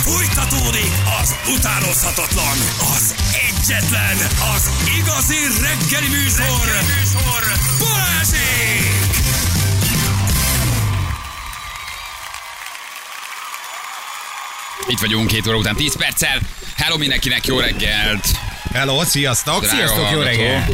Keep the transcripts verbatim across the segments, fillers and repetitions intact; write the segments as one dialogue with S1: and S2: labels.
S1: Fújtatódik az utánozhatatlan, az egyetlen, az igazi reggeli műsor, reggeli műsor. Balázsék!
S2: Itt vagyunk két óra után tíz perccel. Hello mindenkinek, jó reggelt!
S3: Hello, sziasztok!
S2: Drága
S3: Sziasztok, jó
S2: hallgató.
S3: reggel!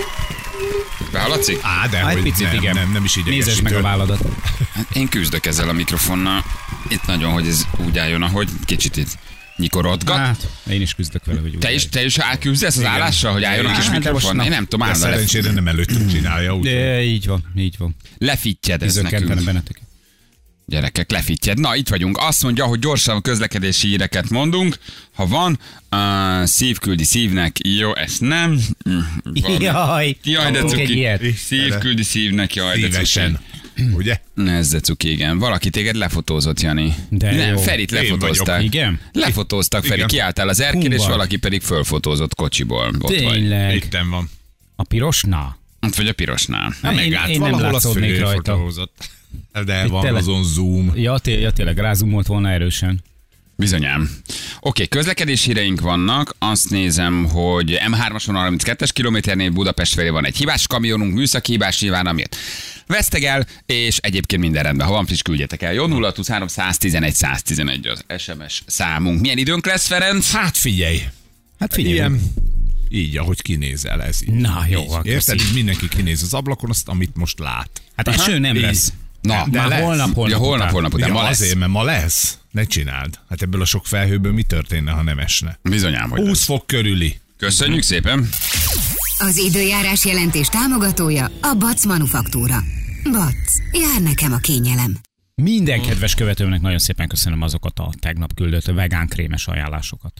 S2: Behallatszik?
S3: Á, de
S4: Egy
S3: hogy
S4: picit,
S3: nem,
S4: igen.
S3: nem, nem is idegesítő.
S4: Nézes meg a válladat.
S2: Hát én küzdök ezzel a mikrofonnal. Itt nagyon, hogy ez úgy álljon, ahogy kicsit itt nyikorodgat.
S4: Hát, én is küzdök vele, hogy úgy.
S2: Te is, te is elküzdesz az állással, hogy álljon a kis
S4: Hát, de most
S2: mikrofon?
S4: na.
S2: Én nem tudom,
S3: De
S2: állna le,
S3: szerencsére nem előttünk csinálja, úgy.
S4: De így van, így van.
S2: lefittyed ez
S4: Üzökkentene
S2: nekünk.
S4: benneteket.
S2: Gyerekek, lefittyed. Na, itt vagyunk. Azt mondja, hogy gyorsan közlekedési híreket mondunk. Ha van, uh, szív küldi szívnek. Jó, ezt nem. Van.
S4: Jaj,
S2: Jaj, de
S4: kaptunk egy
S2: cuki.
S4: ilyet.
S2: Szív küldi szívnek, jaj, de cuki.
S3: Szívesen. Ugye?
S2: Ez de cuki, igen. Valaki téged lefotózott, Jani.
S4: De
S2: Nem,
S4: jó.
S2: Ferit
S3: Én
S2: lefotózták.
S3: vagyok.
S4: Igen?
S2: Lefotóztak, Feri.
S3: Igen.
S2: Kiálltál az erkén, és
S4: Hú,
S2: valaki pedig fölfotózott kocsiból. Ott vagy.
S4: Tényleg.
S3: Itten van.
S4: A pirosnál?
S2: Ott vagy a pirosnál.
S4: Hát én,
S3: Megállt
S4: én nem
S3: valahol, az
S4: látszódnék
S3: fölé
S4: rajta.
S3: fotózott. De
S4: Itt
S3: van
S4: tele-
S3: azon zoom.
S4: Ja, té- ja tényleg, rázumolt volna erősen.
S2: Bizonyám. Oké, közlekedés híreink vannak. Azt nézem, hogy em hármason a harminckettes kilométernél Budapest felé van egy hibás kamionunk, műszaki hibás nyilván, amiért vesztegel, és egyébként minden rendben. Ha van friss, küldjetek el. Jó, nulla huszonhárom száztizenegy száztizenegy az es em es számunk. Milyen időnk lesz, Ferenc?
S3: Hát figyelj.
S4: Hát figyelj.
S3: Ilyen, így, ahogy kinézel, ez így.
S4: Na, jó,
S3: Így.
S4: akkor
S3: Érted?
S4: szív.
S3: Mindenki kinéz az ablakon, azt, amit most lát.
S4: Hát eső nem
S3: így.
S4: lesz.
S2: Na,
S4: De
S3: lesz.
S4: holnap, holnap,
S2: ja, holnap,
S4: után.
S2: holnap után.
S3: Ja,
S2: Ma lesz.
S3: azért, mert ma lesz. Ne csináld. Hát ebből a sok felhőből mi történne, ha nem esne?
S2: Bizonyám, hogy
S3: húsz
S2: lesz.
S3: fok körüli.
S2: Köszönjük szépen.
S5: Az időjárás jelentés támogatója a Bac Manufaktúra. Bac, jár nekem a kényelem.
S4: Minden kedves követőmnek nagyon szépen köszönöm azokat a tegnap küldött vegán krémes ajánlásokat.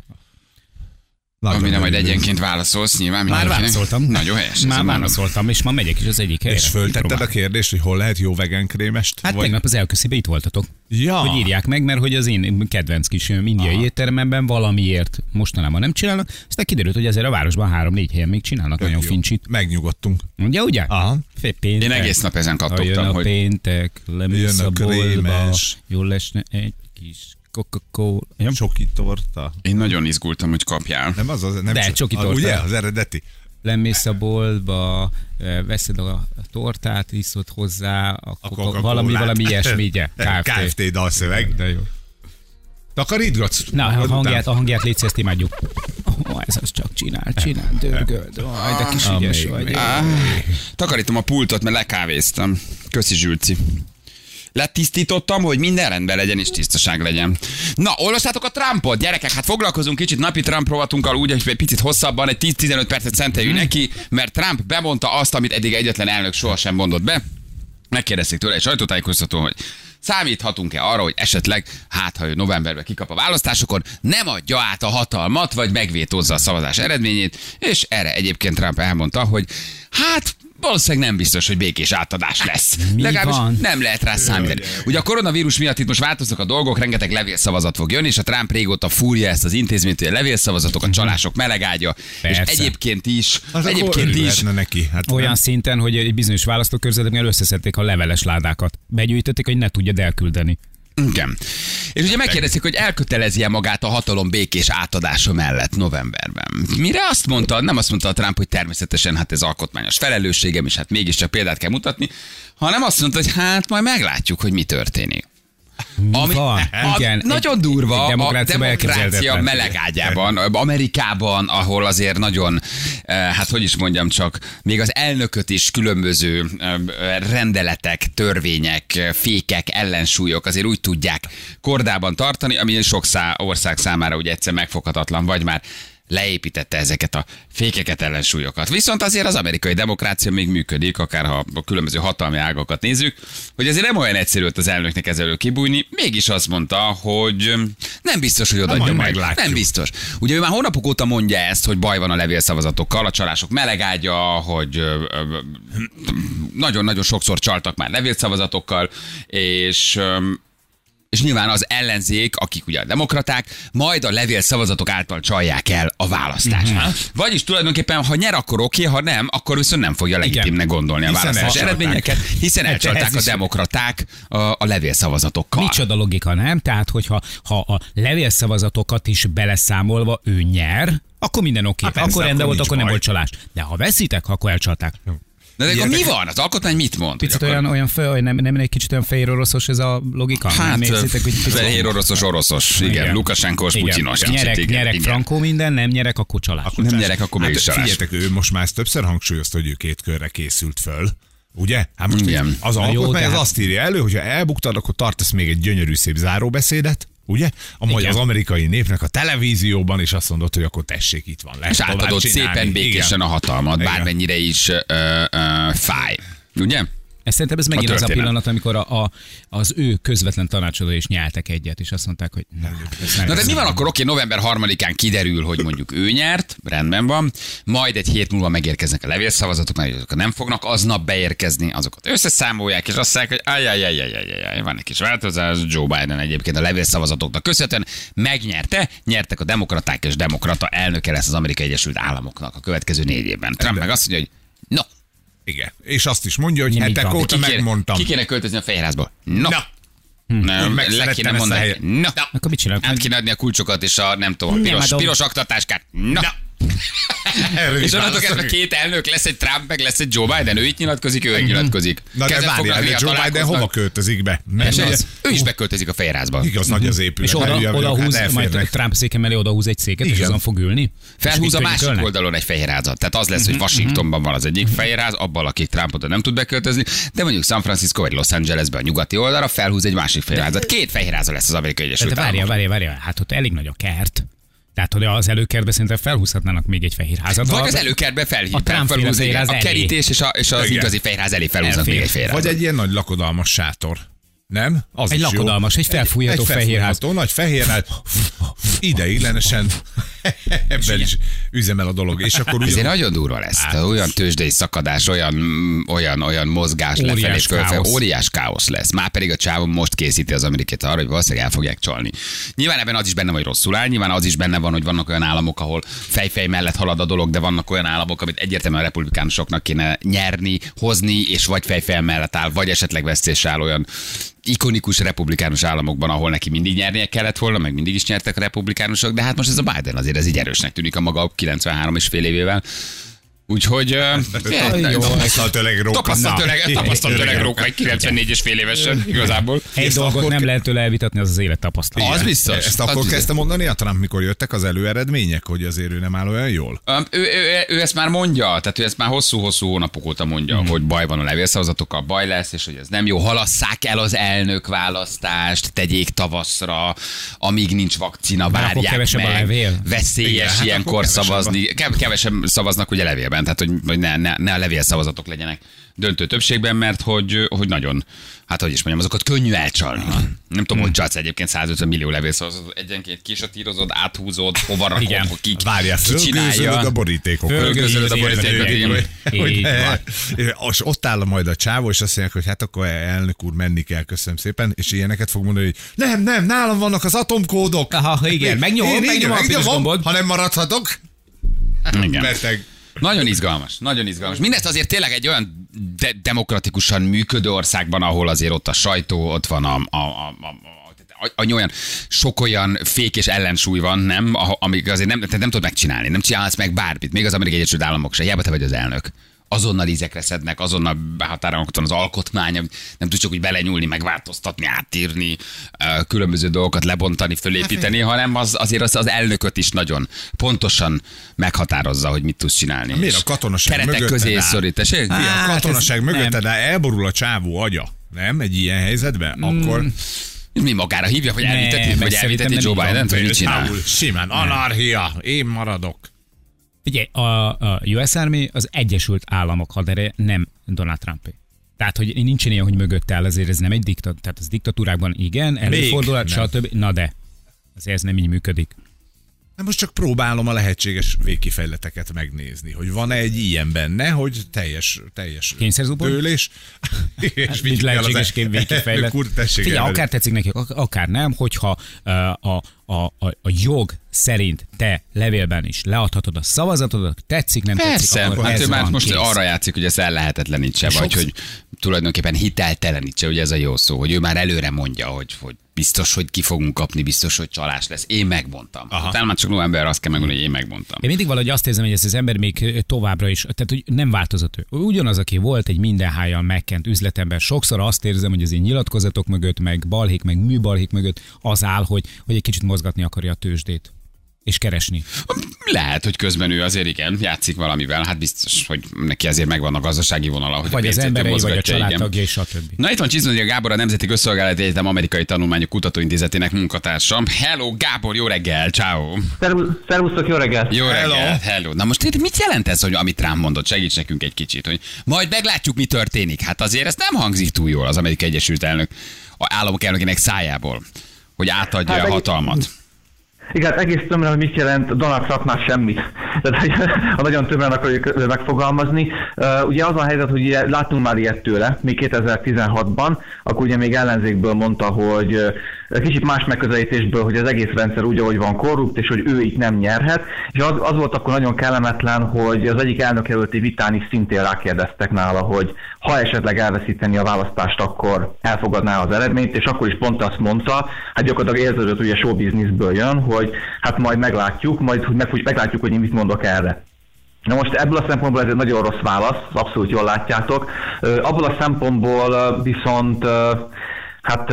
S3: Nagyon
S2: Amire majd
S3: örülünk.
S2: egyenként válaszolsz, nyilván
S4: Már
S2: mindenkinek.
S4: válaszoltam.
S2: Nagyon helyes. ez
S4: Már
S2: a mának.
S4: válaszoltam, és ma megyek is az egyik helyre.
S3: És föltetted a
S4: Kipróbálom.
S3: kérdést, hogy hol lehet jó vegán krémest?
S4: Hát
S3: Vagy-
S4: tegnap az elköszibe itt voltatok.
S3: Ja.
S4: Hogy írják meg, mert hogy az én kedvenc kis indiai
S3: Aha.
S4: étteremben valamiért mostanában nem csinálnak, aztán kiderült, hogy ezért a városban három-négy helyen még csinálnak nagyon
S3: Jó.
S4: fincsit.
S3: Megnyugodtunk.
S4: Ugye, ugye?
S3: Aha.
S4: Fél péntek.
S2: Én egész nap ezen
S4: Ha jön
S2: kattogtam,
S4: a
S2: hogy
S4: péntek, lemész
S3: Jön a
S4: a boltba,
S3: krémes.
S4: jól lesne egy kis Coca-Cola. Ja?
S3: Csoki torta.
S2: én nagyon izgultam, hogy kapjál.
S3: Nem az az, nem
S4: De,
S3: so-
S4: csoki
S3: a-
S4: torta.
S3: Ugye, az eredeti.
S4: Lemész a boltba, eh, veszed a tortát, iszod hozzá, a
S3: A
S4: Coca- valami, valami ilyesmi, ugye?
S3: Kft. Kft. dalszöveg.
S4: De jó.
S3: Takarítgatsz?
S4: Na, a
S3: Magad
S4: hangját,
S3: után?
S4: a hangját légy, ezt imádjuk. Oh, ez az csak csinál, csinál, dörgöld. Oh, de kis ügyes
S3: még,
S4: vagy.
S3: még.
S2: Á, takarítom a pultot, mert lekávéztam. Köszi, Zsülci. Letisztítottam, hogy minden rendben legyen és tisztaság legyen. Na, olvastátok a Trumpot, gyerekek? Hát foglalkozunk kicsit napi Trump rovatunkkal úgy, hogy egy picit hosszabban, egy tíz-tizenöt percet szenteljünk neki, mert Trump bemondta azt, amit eddig egyetlen elnök sohasem mondott be. Megkérdezték tőle egy sajtótájékoztatón, hogy számíthatunk-e arra, hogy esetleg, hát ha ő novemberben kikap a választásokon, nem adja át a hatalmat, vagy megvétózza a szavazás eredményét, és erre egyébként Trump elmondta, hogy hát valószínűleg nem biztos, hogy békés átadás lesz.
S4: Mi
S2: Legalábbis
S4: van?
S2: nem lehet rá számítani. Ugye a koronavírus miatt itt most változnak a dolgok, rengeteg levélszavazat fog jönni, és a Trump régóta fúrja ezt az intézményt, hogy a levélszavazatok, a csalások melegágya, és
S4: Persze.
S2: egyébként is,
S3: Az akkor
S2: egyébként is,
S3: örülhetne neki. Hát
S4: Olyan
S3: nem.
S4: szinten, hogy egy bizonyos választókörzeteknél összeszedték a leveles ládákat. Begyűjtötték, hogy ne tudjad elküldeni.
S2: igen. És ugye megkérdezik, hogy elkötelezi-e magát a hatalom békés átadása mellett novemberben. Mire azt mondta, nem azt mondta a Trump, hogy természetesen hát ez alkotmányos felelősségem, és hát mégiscsak példát kell mutatni, hanem azt mondta, hogy hát majd meglátjuk, hogy mi történik. Ami,
S4: van?
S2: a,
S4: Igen,
S2: nagyon
S4: egy-
S2: durva
S4: egy
S2: a
S4: demokráciában
S2: demokrácia
S4: elképzelhetetlen.
S2: melegágyában, Amerikában, ahol azért nagyon, eh, hát hogy is mondjam csak, még az elnököt is különböző eh, rendeletek, törvények, eh, fékek, ellensúlyok azért úgy tudják kordában tartani, ami sok szá- ország számára ugye egyszer megfoghatatlan, vagy már leépítette ezeket a fékeket, ellensúlyokat. Viszont azért az amerikai demokrácia még működik, akár ha a különböző hatalmi ágakat nézzük, hogy azért nem olyan egyszerű az elnöknek ezzel kibújni, mégis azt mondta, hogy nem biztos, hogy odaadja
S3: majd
S2: majd.
S3: meglátjuk.
S2: Nem biztos. Ugye ő már hónapok óta mondja ezt, hogy baj van a levélszavazatokkal, a csalások melegágya, hogy ö, ö, nagyon-nagyon sokszor csaltak már levélszavazatokkal, és ö, és nyilván az ellenzék, akik ugye a demokraták, majd a levélszavazatok által csalják el a választást. Mm-hmm. Vagyis tulajdonképpen, ha nyer, akkor oké, ha nem, akkor viszont nem fogja legitimnek gondolni a választás eredményeket, hiszen elcsalták a demokraták a, a levélszavazatokkal.
S4: Micsoda logika, nem? Tehát, hogyha ha a levélszavazatokat is beleszámolva ő nyer, akkor minden oké.
S3: Há, persze,
S4: akkor rendben volt, akkor
S3: baj.
S4: nem volt csalás. De ha veszitek, akkor elcsalták.
S2: De, de akkor mi van? Az alkotmány mit mond?
S4: Picit olyan, olyan föl, nem, nem egy kicsit olyan fehér oroszos ez a logika?
S2: Hát,
S4: nem érzitek, hogy picit...
S2: fehér oroszos, oroszos. Igen, igen. Lukasenkos, Putyinos.
S4: Nyerek,
S2: igen,
S4: nyerek
S2: igen.
S4: frankó minden, nem nyerek, akkor csalás.
S3: Akkor
S2: Nem
S3: csalás.
S2: nyerek, akkor mégis
S3: hát,
S2: csalás.
S3: figyeljetek, ő most már ezt többször hangsúlyozta, hogy ő két körre készült föl. Ugye? Hát most
S2: Igen.
S3: az
S4: Na jó,
S3: alkotmány
S4: de
S3: az
S4: hát-
S3: azt írja elő, hogyha elbuktad, akkor tartasz még egy gyönyörű szép záróbeszédet, ugye? Amúgy
S4: Igen.
S3: az amerikai népnek a televízióban is azt mondod, hogy akkor tessék, itt van. Lehet
S2: És
S3: tovább
S2: átadott
S3: csinálni.
S2: szépen békésen
S3: Igen.
S2: a hatalmat,
S3: Igen.
S2: bármennyire is ö, ö, fáj. Ugye?
S4: Ez szerintem ez megint
S2: A
S4: az a
S2: történet.
S4: pillanat, amikor a, a, az ő közvetlen tanácsadói is nyáltak egyet, és azt mondták, hogy nem. ez nem
S2: Na de
S4: ez
S2: mi
S4: nem.
S2: van akkor? Oké, november harmadikán kiderül, hogy mondjuk ő nyert, rendben van, majd egy hét múlva megérkeznek a levélszavazatok, mert azok nem fognak aznap beérkezni, azokat összeszámolják, és azt mondják, hogy ajjajjajjajjaj, van egy kis változás, Joe Biden egyébként a levélszavazatoknak köszönhetően megnyerte, nyertek a demokraták, és demokrata elnöke lesz az Amerikai Egyesült Államoknak a következő négy évben. Trump meg azt mondja, hogy no,
S3: Igen. És azt is mondja, hogy
S4: Igen, így
S3: hetek
S4: van.
S3: óta
S2: ki kéne,
S3: megmondtam.
S2: ki kéne költözni a Fehérházba? No.
S3: Na.
S2: Nem,
S3: Meg
S2: le
S3: szerettem
S2: kéne
S3: ezt a
S2: mondani.
S3: helyet.
S2: No.
S4: Akkor mit csinálok?
S2: Át kéne adni a kulcsokat és a nem tudom, a piros,
S4: adom.
S2: piros aktatáskát. No.
S3: Erről
S2: És
S3: is
S2: onnantól kezdve
S3: válaszolni.
S2: két elnök, lesz egy Trump, meg lesz egy Joe Biden, ő itt nyilatkozik, ő itt nyilatkozik.
S3: Na de
S2: Kezet fognak,
S3: várjál, de
S2: néha
S3: Joe Biden
S2: találkoznak.
S3: hova költözik be?
S2: És
S3: Mert
S2: az, ő is beköltözik a Fehérházba.
S3: igaz, nagy az épület.
S4: És oda,
S3: hát,
S4: oda
S3: hát
S4: húz, majd
S3: elférnek.
S4: Trump széke mellé oda húz egy széket, és
S3: Igen.
S4: azon fog ülni.
S2: Felhúz
S4: És
S2: a
S4: mit
S2: másik
S4: kölnek?
S2: oldalon egy fehérházat. Tehát az lesz, hogy Washingtonban van az egyik fehérház, abban akik Trumpot nem tud beköltözni, de mondjuk San Francisco vagy Los Angelesben a nyugati oldalra felhúz egy másik fehérházat. Két fehérháza lesz az Amerikai
S4: De
S2: Egyesült
S4: várjál,
S2: Államok.
S4: várjál, várjál, hát ott elég nagy a kert. Tehát, hogy az előkertbe szerintem felhúzhatnának még egy fehér házat.
S2: Vagy
S4: Ha-
S2: az előkertbe felhív,
S4: A Trump-féle
S2: felhúz, igen,
S4: fehérház
S2: a
S4: elé.
S2: kerítés és, a, és az
S3: Igen.
S2: igazi fehérház elé felhúznak
S4: Elfér.
S2: még egy fehérházat.
S3: Vagy egy ilyen nagy lakodalmas sátor. Nem? Az
S4: Egy
S3: is jó.
S4: lakodalmas, egy felfújható
S3: egy
S4: fehérház.
S3: felfújható nagy fehérház. Ideiglenesen ebben is üzemel a dolog. És akkor
S2: Ezért
S3: ugyan...
S2: nagyon durva lesz. Hát. Olyan tőzsdei szakadás, olyan, mm, olyan, olyan mozgás
S4: Óriás
S2: lefelé, fölfelé,
S4: káosz.
S2: óriás káosz lesz. Már pedig a csávó most készíti az Amerikát arra, hogy valószínűleg el fogják csalni. Nyilván ebben az is benne van, hogy rosszul áll, nyilván az is benne van, hogy vannak olyan államok, ahol fejfej mellett halad a dolog, de vannak olyan államok, amit egyértelműen a republikánusoknak kéne nyerni, hozni, és vagy fejfej mellett áll, vagy esetleg vesztés áll olyan ikonikus republikánus államokban, ahol neki mindig nyernie kellett volna, meg mindig is nyertek a republikánusok, de hát most ez a Biden azért ez így erősnek tűnik a maga kilencvenhárom és fél évével. Úgyhogy... Uh,
S3: Tapasztalt öreg róka.
S2: Tapasztalt öreg,
S3: Na.
S2: tapasztalt öreg róka, egy kilencvennégy és fél évesen igazából.
S4: Egy
S3: Ezt
S4: dolgot
S3: akkor-
S4: nem lehet tőle elvitatni, az az élet tapasztalat.
S2: Az biztos.
S3: Ezt
S2: Az
S3: akkor
S2: biztos.
S3: kezdte mondani a Trump, mikor jöttek az előeredmények, hogy azért ő nem áll olyan jól?
S2: Um, ő, ő, ő, ezt már mondja, tehát ő ezt már hosszú-hosszú hónapok óta mondja,
S3: Mhm.
S2: mm. hogy baj van a levélszavazatokkal, baj lesz, és hogy ez nem jó, halasszák el az elnök választást, tegyék tavaszra, amíg nincs vakcina,
S4: akkor
S2: várják
S4: kevesebb a
S2: meg.
S4: levél?
S2: Veszélyes
S3: Igen, hát
S2: ilyenkor
S3: akkor kevesebb a-
S2: szavazni. Kev- Kevesebb szavaznak ugye levélben, tehát hogy, hogy ne, ne, ne a levélszavazatok legyenek döntő többségben, mert hogy, hogy nagyon, hát hogy is mondjam, azokat könnyű elcsalni. Nem tudom, hogy csalsz egyébként százötven millió levélszavazatot, egyenként kisatírozod, áthúzod, hova rakod,
S4: Igen.
S2: hogy ki,
S3: Várjál,
S2: ki
S3: fölgőzölöd
S2: csinálja.
S3: a borítékokat.
S2: Fölgőzölöd a borítékokat, igen.
S4: Így van.
S3: És ott áll majd a csávó, és azt mondják, hogy hát akkor elnök úr, menni kell, köszönöm szépen, és ilyeneket fog mondani, hogy nem, nem, nálam vannak az atomkódok.
S4: Aha, igen, megnyomom,
S3: Én így
S4: megnyomom a piros
S3: megnyomom,
S4: gombot.
S3: ha nem maradhatok.
S2: Igen.
S3: Beteg.
S2: Nagyon izgalmas, nagyon izgalmas. Mindezt azért tényleg egy olyan de- demokratikusan működő országban, ahol azért ott a sajtó, ott van a, a, a, a annyi olyan, sok olyan fék és ellensúly van, nem, A- amik azért nem, tehát nem tudod megcsinálni, nem csinálsz meg bármit, még az Amerikai Egyesült Államok se, hiába te vagy az elnök. Azonnal ízekre szednek, azonnal behatárolnak, ott van az alkotmány, nem tudsz csak úgy belenyúlni, megváltoztatni, átírni, ö, különböző dolgokat lebontani, fölépíteni, hanem az, azért az, az elnököt is nagyon pontosan meghatározza, hogy mit tudsz csinálni.
S3: Miért
S2: És
S3: a katonaság
S2: keretek
S3: mögötted
S2: közé
S3: áll?
S2: szorít, tessék?
S3: Mi a
S4: Hát
S3: katonaság
S4: ez
S3: mögötted,
S4: nem.
S3: de elborul a csávó agya. Nem? Egy ilyen helyzetben? Akkor
S2: Mi magára hívja, hogy
S4: Nem,
S2: elviteti,
S4: meg
S2: vagy
S4: szerintem
S2: elviteti
S4: nem
S2: Joe
S4: így van.
S2: Biden-t, vagy mit csinál?
S3: Például simán, anarchia, én maradok.
S4: Figyelj, a, a U S Army az Egyesült Államok hadereje, nem Donald Trumpé. Tehát, hogy nincsen ilyen, hogy mögött áll, azért ez nem egy diktat. Tehát az diktatúrákban igen, előfordul,
S3: nem.
S4: stb. Na de, azért ez nem így működik.
S3: Most csak próbálom a lehetséges végkifejleteket megnézni, hogy van-e egy ilyen benne, hogy teljes, teljes dőlés.
S4: És mint lehetséges végkifejlet. Figyelj, akár tetszik neki, akár nem, hogyha a, a, a, a jog szerint te levélben is leadhatod a szavazatodat, tetszik, nem
S2: Persze,
S4: tetszik, akkor
S2: hát
S4: ez
S2: ő már
S4: van,
S2: most
S4: kész.
S2: arra játszik, hogy ezt ellehetetlenítse, vagy hogy tulajdonképpen hiteltelenítse, ugye ez a jó szó, hogy ő már előre mondja, hogy, hogy biztos, hogy ki fogunk kapni, biztos, hogy csalás lesz. Én megmondtam. Utána már csak november azt kell megmondani, hogy én megmondtam.
S4: Én mindig valahogy azt érzem, hogy ez az ember még továbbra is, tehát hogy nem változott ő. Ugyanaz, aki volt egy mindenhájjal megkent üzletember. Sokszor azt érzem, hogy az én nyilatkozatok mögött, meg balhék, meg műbalhék mögött az áll, hogy, hogy egy kicsit mozgatni akarja a tőzsdét. És keresni.
S2: Lehet, hogy közben ő azért igen, játszik valamivel, hát biztos, hogy neki azért megvan a gazdasági vonala, hogy
S4: vagy
S2: a
S4: az emberei, vagy a
S2: igen.
S4: családtagja, és stb.
S2: Na itt van Csizmadia Gábor, a Nemzeti Közszolgálati Egyetem Amerikai Tanulmányok Kutatóintézetének munkatársam. Hello, Gábor, jó reggel, ciao.
S6: Szervusztok, jó reggel.
S2: Jó reggel,
S3: Hello.
S2: hello. Na most mit jelent ez, hogy amit rám mondott? Segíts nekünk egy kicsit, hogy majd meglátjuk, mi történik. Hát azért ez nem hangzik túl jól az Amerikai Egyesült Elnök, a államok elnökének szájából, hogy átadja
S6: Hát
S2: a
S6: egy-
S2: hatalmat.
S6: Igen, egész tömre, hogy mit jelent Donald Trumpnál semmit. Tehát, hogy ha nagyon tömren akarjuk megfogalmazni. Uh, ugye az a helyzet, hogy ugye láttunk már ilyet tőle, még kétezer-tizenhatban, akkor ugye még ellenzékből mondta, hogy uh, kicsit más megközelítésből, hogy az egész rendszer úgy, ahogy van korrupt, és hogy ő itt nem nyerhet. És az, az volt akkor nagyon kellemetlen, hogy az egyik elnökjelölti vitán is szintén rákérdeztek nála, hogy ha esetleg elveszíteni a választást, akkor elfogadná az eredményt, és akkor is pont azt mondta, hát gyakorlatilag érződött, hogy a show businessből jön, hogy hát majd meglátjuk, majd hogy meg, meglátjuk, hogy én mit mondok erre. Na most ebből a szempontból ez egy nagyon rossz válasz, abszolút jól látjátok. Abból a szempontból viszont hát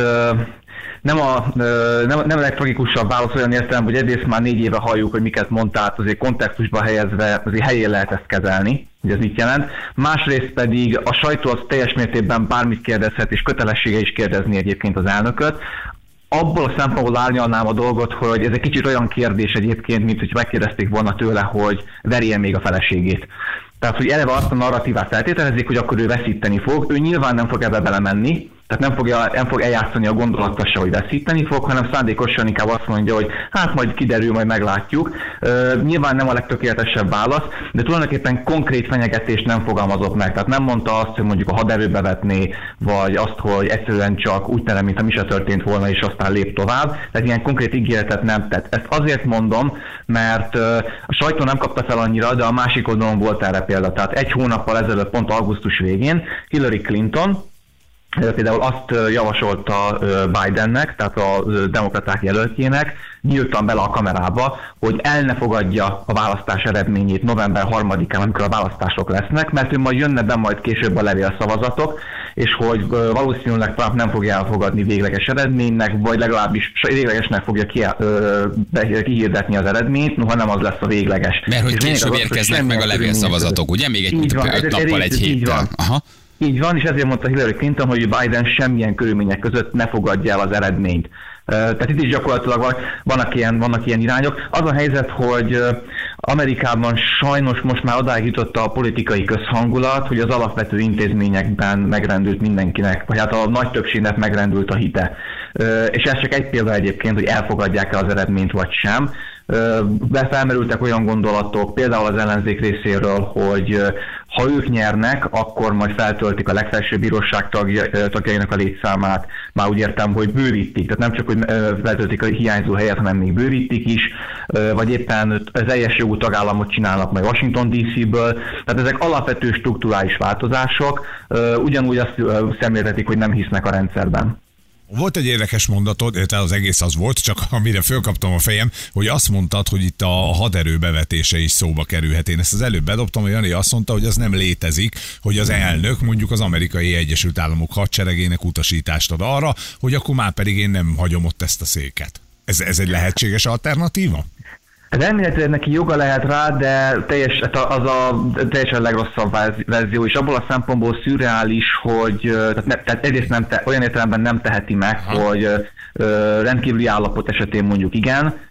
S6: nem a, nem, nem a legtragikusabb válasz olyan értelemben, hogy egyrészt már négy éve halljuk, hogy miket mondtál, azért kontextusba helyezve azért helyén lehet ezt kezelni, hogy ez mit jelent. Másrészt pedig a sajtó az teljes mértékben bármit kérdezhet, és kötelessége is kérdezni egyébként az elnököt. Abból a szempontból árnyalnám a dolgot, hogy ez egy kicsit olyan kérdés egyébként, mint hogy megkérdezték volna tőle, hogy verje még a feleségét. Tehát, hogy eleve azt a narratívát feltételezik, hogy akkor ő veszíteni fog. Ő nyilván nem fog ebbe belemenni, tehát nem, fogja, nem fog eljátszani a gondolattal se, hogy veszíteni fog, hanem szándékosan inkább azt mondja, hogy hát majd kiderül, majd meglátjuk. Uh, nyilván nem a legtökéletesebb válasz, de tulajdonképpen konkrét fenyegetést nem fogalmazott meg. Tehát nem mondta azt, hogy mondjuk a haderőbe vetné, vagy azt, hogy egyszerűen csak úgy terem, mintha mi se történt volna, és aztán lép tovább. Tehát ilyen konkrét ígéretet nem tett. Ezt azért mondom, mert uh, a sajtó nem kapta fel annyira, de a másik oldalon volt erre példa. Tehát egy hónappal ezelőtt, pont augusztus végén Hillary Clinton például azt javasolta Bidennek, tehát a demokraták jelöltjének, nyíltan bele a kamerába, hogy el ne fogadja a választás eredményét november harmadikán, amikor a választások lesznek, mert ő majd jönne be majd később a levélszavazatok, és hogy valószínűleg Trump nem fogja elfogadni végleges eredménynek, vagy legalábbis véglegesnek fogja ki, ö, kihirdetni az eredményt, noha nem az lesz a végleges.
S2: Mert hogy később érkeznek meg a levélszavazatok, ugye? Még egy öt nappal, egy héttel. Aha.
S6: Így van, és ezért mondta Hillary Clinton, hogy Biden semmilyen körülmények között ne fogadja el az eredményt. Tehát itt is gyakorlatilag vannak ilyen, vannak ilyen irányok. Az a helyzet, hogy Amerikában sajnos most már odáig jutott a politikai közhangulat, hogy az alapvető intézményekben megrendült mindenkinek, vagy hát a nagy többségnek megrendült a hite. És ez csak egy példa egyébként, hogy elfogadják-e az eredményt vagy sem. Befelmerültek olyan gondolatok, például az ellenzék részéről, hogy ha ők nyernek, akkor majd feltöltik a legfelsőbb bíróság tagja, tagjainak a létszámát. Már úgy értem, hogy bővítik, tehát nem csak, hogy feltöltik a hiányzó helyet, hanem még bővítik is, vagy éppen teljes jogú tagállamot csinálnak majd Washington dé cé-ből. Tehát ezek alapvető strukturális változások, ugyanúgy azt szemléltetik, hogy nem hisznek a rendszerben.
S3: Volt egy érdekes mondatod, tehát az egész az volt, csak amire fölkaptam a fejem, hogy azt mondtad, hogy itt a haderő bevetése is szóba kerülhet. Én ezt az előbb bedobtam, hogy Jani azt mondta, hogy az nem létezik, hogy az elnök mondjuk az Amerikai Egyesült Államok hadseregének utasítást ad arra, hogy akkor már pedig én nem hagyom ott ezt a széket. Ez, ez egy lehetséges alternatíva?
S6: Ez elméletileg neki joga lehet rá, de teljes, az a teljesen legrosszabb verzió, és abból a szempontból szürreális, hogy tehát, ne, tehát egyrészt nem te, olyan értelemben nem teheti meg, ha. hogy ö, rendkívüli állapot esetén mondjuk igen,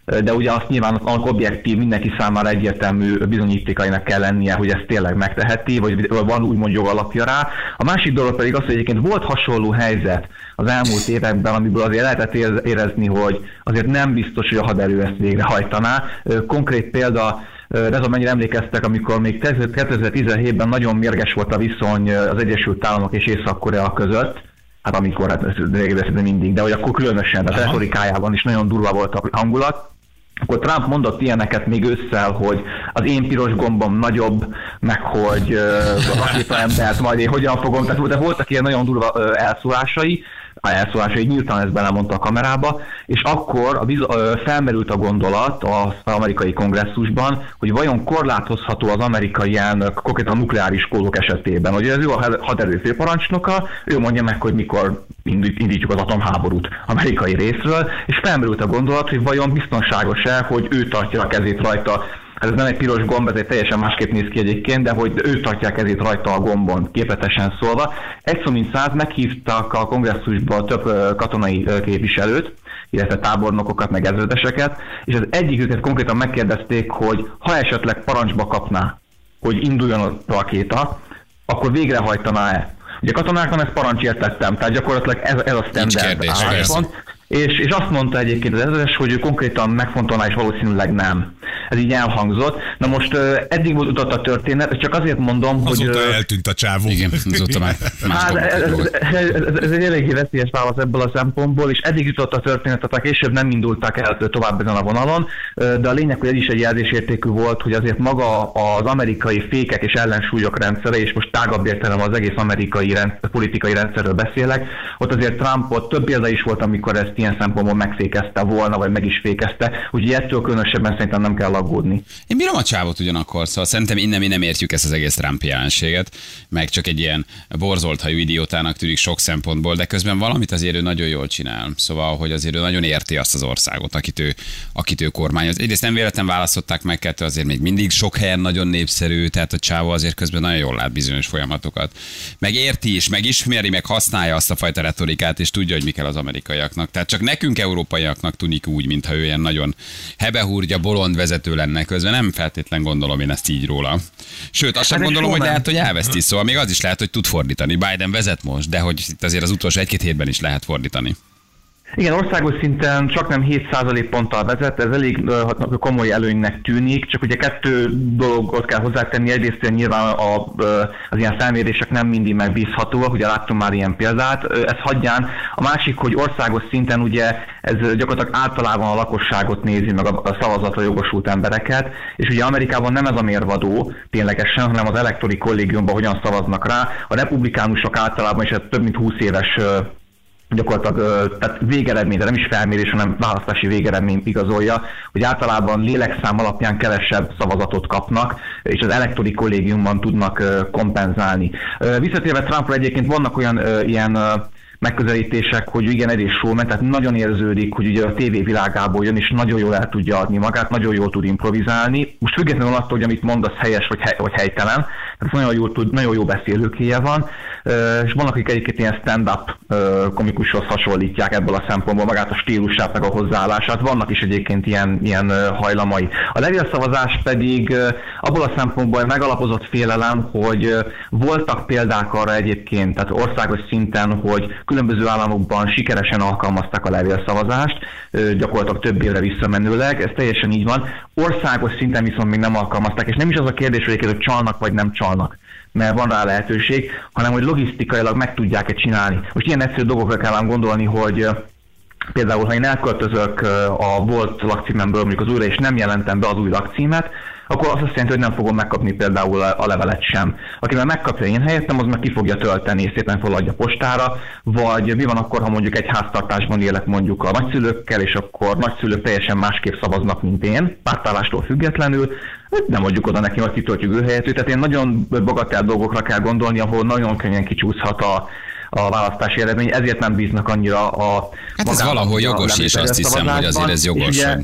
S6: de ugye azt nyilván annak objektív, mindenki számára egyértelmű bizonyítékainak kell lennie, hogy ezt tényleg megteheti, vagy van úgymond jogalapja rá. A másik dolog pedig az, hogy egyébként volt hasonló helyzet az elmúlt években, amiből azért lehetett érezni, hogy azért nem biztos, hogy a haderő ezt végrehajtaná. Konkrét példa, nem tudom, mennyire emlékeztek, amikor még kétezer-tizenhétben nagyon mérges volt a viszony az Egyesült Államok és Észak-Korea között, hát amikor, hát de mindig, de hogy akkor különösen, de a retorikájában is nagyon durva volt a hangulat. Akkor Trump mondott ilyeneket még ősszel, hogy az én piros gombom nagyobb, meg hogy uh, a rakétaembert majd én hogyan fogom, tehát de voltak ilyen nagyon durva uh, elszólásai, elszólásai nyíltan ezt belemondta a kamerába, és akkor a biz- felmerült a gondolat az amerikai kongresszusban, hogy vajon korlátozható az amerikai elnök konkrétan a nukleáris kódok esetében, hogy ez ő a haderő főparancsnoka, ő mondja meg, hogy mikor indítjuk az atomháborút amerikai részről, és felmerült a gondolat, hogy vajon biztonságos-e, hogy ő tartja a kezét rajta. Ez nem egy piros gomb, ez egy teljesen másképp néz ki egyébként, de hogy ő tartja a kezét rajta a gombon, képletesen szólva. Egy szó mint száz, meghívtak a kongresszusba több katonai képviselőt, illetve tábornokokat, meg ezredeseket, és az egyiküket konkrétan megkérdezték, hogy ha esetleg parancsba kapná, hogy induljon a rakéta, akkor végrehajtaná-e? Ugye katonáknak ezt parancs értettem, tehát gyakorlatilag ez, ez a standard álláspont. És, és azt mondta egyébként az ezredes, hogy ő konkrétan megfontolná, és valószínűleg nem. Ez így elhangzott. Na most uh, eddig volt utat a történet, csak azért mondom,
S3: azóta
S6: hogy...
S3: Azóta eltűnt a csávó.
S2: Igen, azóta már más
S6: hát, ez, ez, ez, ez egy eléggé veszélyes válasz ebből a szempontból, és eddig jutott a történet, tehát később nem indultak el tovább ezen a vonalon, de a lényeg, hogy ez is egy jelzésértékű volt, hogy azért maga az amerikai fékek és ellensúlyok rendszere, és most tágabb értelemben az egész amerikai rend, politikai rendszerről beszélek, ott azért Trumpot több példa is volt, amikor ezt ilyen szempontból megfékezte volna, vagy meg is fékezte, úgyhogy ettől különösebben szerintem nem kell aggódni.
S2: Én bírom a csávot ugyanakkor, szóval szerintem innen mi nem értjük ezt az egész Trump jelenséget, meg csak egy ilyen borzolt hajú idiótának tűnik sok szempontból, de közben valamit azért ő nagyon jól csinál. Szóval, hogy azért ő nagyon érti azt az országot, akit ő, akit ő kormányoz. Egyrészt nem véletlen választották meg, kettő azért még mindig sok helyen nagyon népszerű, tehát a csávó azért közben nagyon jól lát bizonyos folyamatokat. Meg érti is, meg ismeri, meg használja azt a fajta retorikát, és tudja, hogy mi kell az amerikaiaknak. Tehát csak nekünk európaiaknak tűnik úgy, mintha ő ilyen nagyon hebehúrgya, bolond vezető lenne, közben nem feltétlen gondolom én ezt így róla. Sőt, azt sem hát gondolom, hogy lehet, hogy elveszti, szóval még az is lehet, hogy tud fordítani. Biden vezet most, de hogy itt azért az utolsó egy-két hétben is lehet fordítani.
S6: Igen, országos szinten csak nem hét százalék ponttal vezet, ez elég uh, komoly előnynek tűnik, csak ugye kettő dologot kell hozzátenni, egyrészt nyilván a, az ilyen felmérések nem mindig megbízhatóak, ugye láttunk már ilyen példát, ez hagyján. A másik, hogy országos szinten ugye ez gyakorlatilag általában a lakosságot nézi, meg a, a szavazatra jogosult embereket, és ugye Amerikában nem ez a mérvadó ténylegesen, hanem az elektori kollégiumban hogyan szavaznak rá. A republikánusok általában, és ez több mint húsz éves gyakorlatilag tehát végeredmény, de nem is felmérés, hanem választási végeredmény igazolja, hogy általában lélekszám alapján kevesebb szavazatot kapnak, és az elektori kollégiumban tudnak kompenzálni. Visszatérve Trumpra egyébként vannak olyan ilyen megközelítések, hogy igen, Eddie Showman, tehát nagyon érződik, hogy ugye a tévé világából jön, és nagyon jól el tudja adni magát, nagyon jól tud improvizálni. Most függetlenül attól, hogy amit mondasz helyes vagy, hely, vagy helytelen, tehát nagyon jó, tud, nagyon jó beszélőkéje van, és vannak, akik egyébként ilyen stand-up komikushoz hasonlítják ebből a szempontból magát a stílusát, meg a hozzáállását. Vannak is egyébként ilyen, ilyen hajlamai. A levélszavazás pedig abból a szempontból megalapozott félelem, hogy voltak példák arra egyébként, tehát országos szinten, hogy különböző államokban sikeresen alkalmazták a levélszavazást, gyakorlatilag több évre visszamenőleg, ez teljesen így van. Országos szinten viszont még nem alkalmazták, és nem is az a kérdés, hogy csalnak vagy nem csalnak, mert van rá lehetőség, hanem hogy logisztikailag meg tudják-e csinálni. Most ilyen egyszerű dolgokra kell ám gondolni, hogy például, ha én elköltözök a volt lakcímemből mondjuk az újra, és nem jelentem be az új lakcímet, akkor azt jelenti, hogy nem fogom megkapni például a levelet sem. Akivel megkapja én helyettem, az meg ki fogja tölteni, és szépen feladja postára, vagy mi van akkor, ha mondjuk egy háztartásban élek mondjuk a nagyszülőkkel, és akkor nagyszülők teljesen másképp szavaznak, mint én, pártállástól függetlenül, nem adjuk oda neki, hogy kitöltjük ő helyett. Tehát én nagyon bagatell dolgokra kell gondolni, ahol nagyon könnyen kicsúszhat a a választási eredmény, ezért nem bíznak annyira a...
S2: Hát ez valahol jogos, és azt hiszem, hogy azért ez jogos.
S6: Ugye,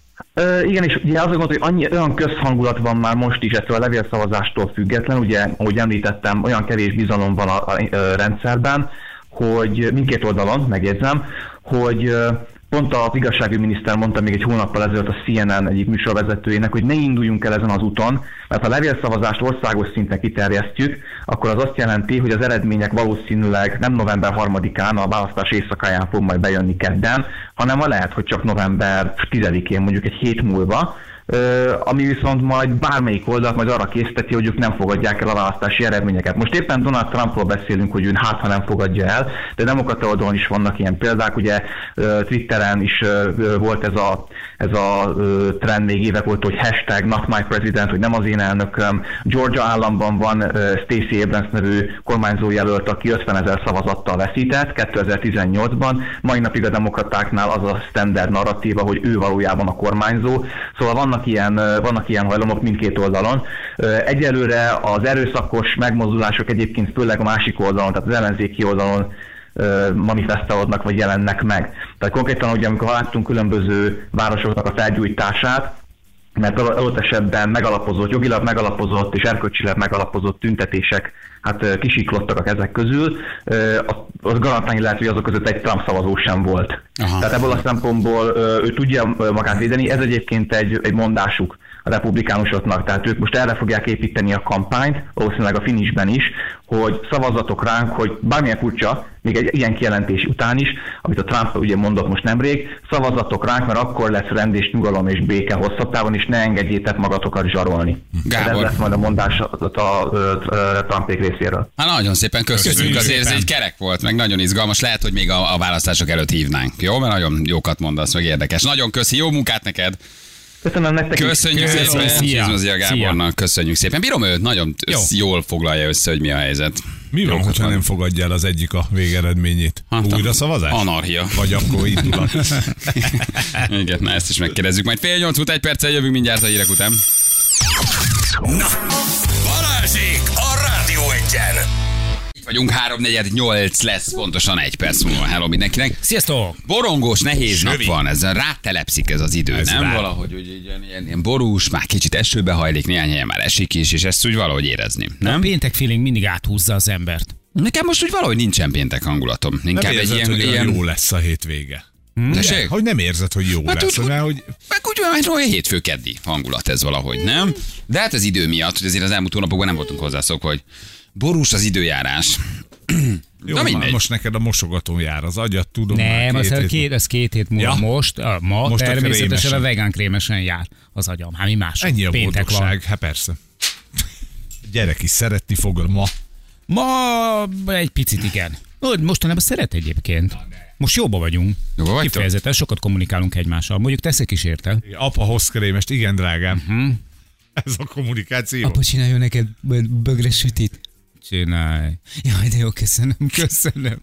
S6: Uh, igen, és ugye azt gondolom, hogy annyi, olyan közhangulat van már most is ettől a levélszavazástól független, ugye, ahogy említettem, olyan kevés bizalom van a, a, a rendszerben, hogy mindkét oldalon, megjegyzem, hogy uh, pont az igazságügyi miniszter mondta még egy hónappal ezelőtt a C N N egyik műsorvezetőjének, hogy ne induljunk el ezen az úton, mert ha a levélszavazást országos szinten kiterjesztjük, akkor az azt jelenti, hogy az eredmények valószínűleg nem november harmadikán, a választás éjszakáján fog majd bejönni kedden, hanem a lehet, hogy csak november tizedikén, mondjuk egy hét múlva, ami viszont majd bármelyik oldalt majd arra készteti, hogy ők nem fogadják el a választási eredményeket. Most éppen Donald Trumpról beszélünk, hogy ő hát, ha nem fogadja el, de demokrata oldalon is vannak ilyen példák, ugye Twitteren is volt ez a, ez a trend még évek óta, hogy hashtag not my president, hogy nem az én elnököm. Georgia államban van Stacey Abrams nevű kormányzójelölt, aki ötvenezer szavazattal veszített kétezer-tizennyolcban, mai napig a demokratáknál az a standard narratíva, hogy ő valójában a kormányzó. Szóval vannak ilyen, vannak ilyen hajlamok mindkét oldalon. Egyelőre az erőszakos megmozdulások egyébként főleg a másik oldalon, tehát az ellenzéki oldalon manifestálódnak vagy jelennek meg. Tehát konkrétan, ugye, amikor láttunk különböző városoknak a felgyújtását, mert adott esetben megalapozott, jogilag megalapozott és erkölcsileg megalapozott tüntetések hát kisiklottak ezek közül, az garantálni lehet, hogy azok között egy Trump szavazó sem volt. Aha. Tehát ebből a szempontból ő tudja magát védeni, ez egyébként egy, egy mondásuk a republikánusoknak, tehát ők most erre fogják építeni a kampányt, valószínűleg a finishben is, hogy szavazatok ránk, hogy bármilyen furcsa, még egy ilyen kijelentés után is, amit a Trump ugye mondott most nemrég, szavazatok ránk, mert akkor lesz rend és nyugalom és béke hosszabb távon, és ne engedjétek magatokat zsarolni.
S2: Gábor.
S6: Ez lesz majd a mondás a, a, a Trumpék részéről.
S2: Hát nagyon szépen köszönjük,
S4: Köszönjük
S2: azért ez
S4: szépen.
S2: egy kerek volt, meg nagyon izgalmas, lehet, hogy még a, a választások előtt hívnánk, jó? Mert nagyon jókat mondasz, meg érdekes. Nagyon köszi, jó munkát neked!
S6: Köszönöm nektek is.
S2: Köszönjük
S4: Köszönjük.
S2: szépen,
S4: Szia.
S2: Csizmazia Gábornak, köszönjük szépen. Bírom őt, nagyon
S4: Jó.
S2: jól foglalja össze, hogy mi a helyzet.
S3: Mi van, hogyha nem fogadja el az egyik a végeredményét?
S2: Hát a-
S3: Újra szavazás?
S2: Anarchia.
S3: Vagy akkor indulat?
S2: Igen, na ezt is megkérdezzük. Majd fél nyolc után egy perccel jövünk mindjárt a hírek után.
S1: Na, Balázsék a Rádió Egyen!
S2: Itt vagyunk, háromnegyed nyolc lesz, pontosan egy perc múlva. Hello mindenkinek.
S4: Sziasztok!
S2: Borongós, nehéz
S3: Sövi.
S2: nap van, ez rátelepszik ez az idő,
S3: Ez
S2: nem?
S3: rá.
S2: Valahogy úgy, így, ilyen, ilyen, ilyen borús, már kicsit esőbe hajlik, néhány helyen már esik is, és ezt úgy valahogy érezni,
S4: A
S2: nem?
S4: péntek feeling mindig áthúzza az embert.
S2: Nekem most úgy valahogy nincsen péntek hangulatom. Inkább
S3: Nem
S2: egy
S3: érzed,
S2: ilyen...
S3: hogy olyan
S2: ilyen...
S3: jó lesz a hétvége?
S2: Tessék?
S3: Hogy nem érzed, hogy jó
S2: Hát
S3: lesz,
S2: úgy-
S3: mert hogy
S2: Meg úgy olyan olyan hétfő-keddi hangulat ez valahogy, nem? De hát az idő miatt, hogy azért az elmúlt hónapokban nem voltunk hozzászokva, hogy borús az időjárás.
S3: jó,
S2: Na mindegy.
S3: most neked a mosogatón jár az agyat, tudom.
S4: Nem,
S3: már
S4: az
S3: két
S4: két,
S3: hét-
S4: két, az két hét múlva.
S3: Ja.
S4: Most, a, ma
S3: Most a
S4: természetesen
S3: krémesen.
S4: a vegán krémesen jár az agyam. Hát mi más?
S3: Ennyi a
S4: Péntek
S3: boldogság, hát persze. Gyerek is szeretni fog ma.
S4: van. Ma egy picit igen. Ó, mostanában szeret egyébként. Most jóba vagyunk.
S2: Jóba vagytok?
S4: Kifejezetten sokat kommunikálunk egymással. Mondjuk teszek is érte.
S3: Apa hoz krémest, igen drágám.
S2: Mhm.
S3: Ez a kommunikáció.
S4: csináljon neked bögre sütit. Csinálj. Jaj, de jó, köszönöm, köszönöm.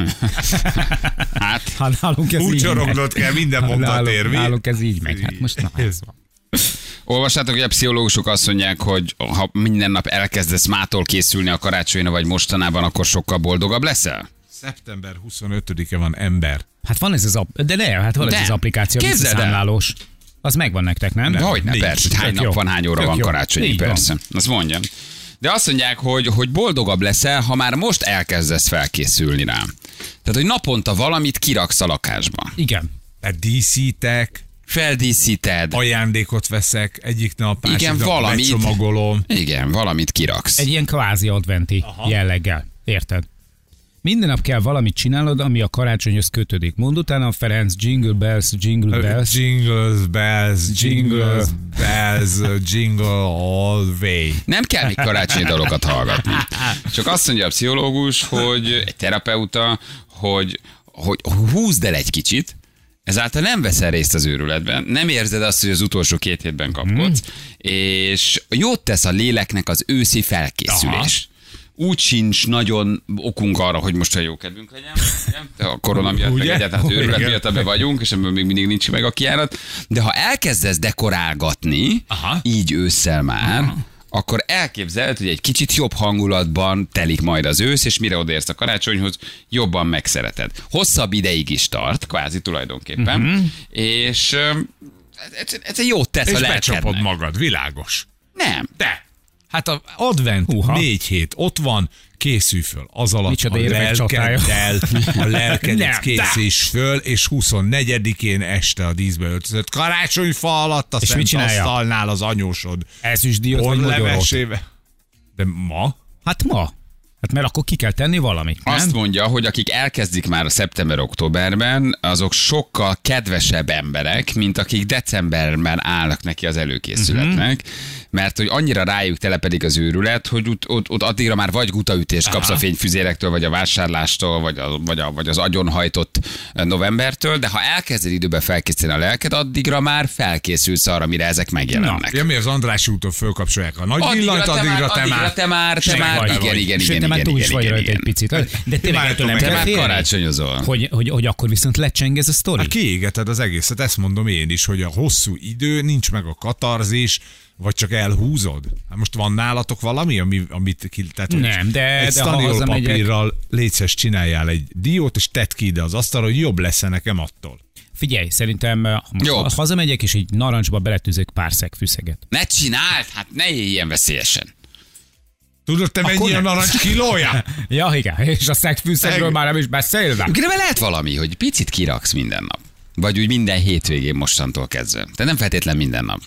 S2: Hát,
S4: Hát nálunk ez
S3: Úgy
S4: így
S3: csorognod kell, minden mondat
S4: nálunk,
S3: ér, mi?
S4: nálunk ez így megy. Hát most na, ez van.
S2: olvassátok, hogy a pszichológusok azt mondják, hogy ha minden nap elkezdesz mától készülni a karácsonyra, vagy mostanában, akkor sokkal boldogabb leszel?
S3: szeptember huszonötödike van, ember.
S4: Hát van ez az, app, de ne, hát van
S2: De.
S4: ez az applikáció,
S2: Képzeld el.
S4: visszaszámlálós. Az megvan nektek, nem?
S2: De hogy ne,
S3: nincs.
S2: persze, hogy hány
S4: Tök
S2: nap
S4: jó.
S2: van, hány óra
S4: Tök
S2: van
S4: jó.
S2: karácsonyi,
S4: Így van.
S2: persze. Azt mondjam. De azt mondják, hogy, hogy boldogabb leszel, ha már most elkezdesz felkészülni rá. Tehát, hogy naponta valamit kiraksz a lakásba.
S4: Igen.
S3: Tehát díszítek,
S2: Feldíszíted.
S3: ajándékot veszek egyik nap, másik
S2: Igen,
S3: nap
S2: valamit.
S3: becsomagolom.
S2: Igen, valamit kiraksz.
S4: Egy ilyen kvázi adventi Aha. jelleggel. Érted? Minden nap kell valamit csinálnod, ami a karácsonyhoz kötődik. Mondd utána a Ferenc, jingle bells, jingle bells.
S3: Jingles, bells, jingles, bells, jingle all the way.
S2: Nem kell még karácsonyi dalokat hallgatni. Csak azt mondja a pszichológus, hogy egy terapeuta, hogy, hogy húzd el egy kicsit, ezáltal nem veszel részt az őrületben, nem érzed azt, hogy az utolsó két hétben kapkodsz, és jót tesz a léleknek az őszi felkészülés. Úgy sincs nagyon okunk arra, hogy most a jó kedvünk legyen. Ugye? De a korona miatt, meg
S3: Ugye?
S2: egyáltalán az őrület
S3: Igen.
S2: miatt ebben vagyunk, és ebből még mindig nincs meg a kijárat. De ha elkezdesz dekorálgatni,
S3: Aha.
S2: így ősszel már, Aha. akkor elképzeled, hogy egy kicsit jobb hangulatban telik majd az ősz, és mire odaérsz a karácsonyhoz, jobban megszereted. Hosszabb ideig is tart, kvázi tulajdonképpen, uh-huh. és öm, ez, ez egy jót tesz
S3: És
S2: a
S3: becsapod
S2: lelkednek.
S3: magad, világos.
S2: Nem.
S3: De. Hát a advent
S4: Húha.
S3: négy hét ott van, készülj föl. Az alatt
S4: Micsoda
S3: a
S4: érvek csatája.
S3: lelkeddel, a lelkedet
S4: Nem,
S3: készíts föl, és huszonnegyedikén este a díszbe öltözött karácsonyfa alatt a
S4: És mit
S3: szent
S4: csinálja?
S3: asztalnál az anyósod.
S4: Ezüstdiót vagy magyarót?
S3: Porlevesével. De ma?
S4: Hát ma. Hát mert akkor ki kell tenni valamit, nem?
S2: Azt mondja, hogy akik elkezdik már a szeptember-októberben, azok sokkal kedvesebb emberek, mint akik decemberben állnak neki az előkészületnek, uh-huh. mert hogy annyira rájuk telepedik az őrület, hogy ott, ott, ott addigra már vagy gutaütést kapsz a fényfüzérektől, vagy a vásárlástól, vagy, a, vagy, a, vagy az agyonhajtott novembertől, de ha elkezded időben felkészíteni a lelked, addigra már felkészülsz arra, mire ezek megjelennek.
S3: Ja, mi az Andrássy úton fölkapcsolják a nagy villanyt, addigra te már...
S2: te már, te már,
S4: vagy.
S2: igen, igen,
S4: Sőt,
S2: igen,
S4: te már
S2: igen,
S4: túl is
S2: igen,
S4: vagy
S2: igen,
S4: rajta egy
S2: igen.
S4: picit. De tényleg
S3: Már
S4: ettől nem
S3: te
S4: kell
S2: már
S4: félni,
S2: karácsonyozol.
S4: hogy, hogy, hogy akkor viszont lecseng ez a sztori.
S3: Hát kiégeted az egészet, ezt mondom én is, hogy a hosszú idő, nincs meg a katarzis, vagy csak elhúzod? Hát most van nálatok valami, ami, amit ki... Tehát, hogy
S4: Nem, de-
S3: egy
S4: de ha
S3: staniol
S4: hazamegyek-
S3: papírral létszes csináljál egy diót, és tedd ki ide az asztalra, hogy jobb lesz nekem attól.
S4: Figyelj, szerintem ha most
S2: Jobb.
S4: hazamegyek, és egy narancsba beletűzök pár szegfűszeget.
S2: Ne csináld, hát ne élj ilyen veszélyesen.
S3: Tudod, te mennyi a
S4: nem.
S3: narancs kilója?
S4: Ja, igen, és a szegfűszegről
S3: Szeg-
S4: már nem is beszélve.
S2: De lehet valami, hogy picit kiraksz minden nap. Vagy úgy minden hétvégén mostantól kezdve. De nem feltétlen minden nap.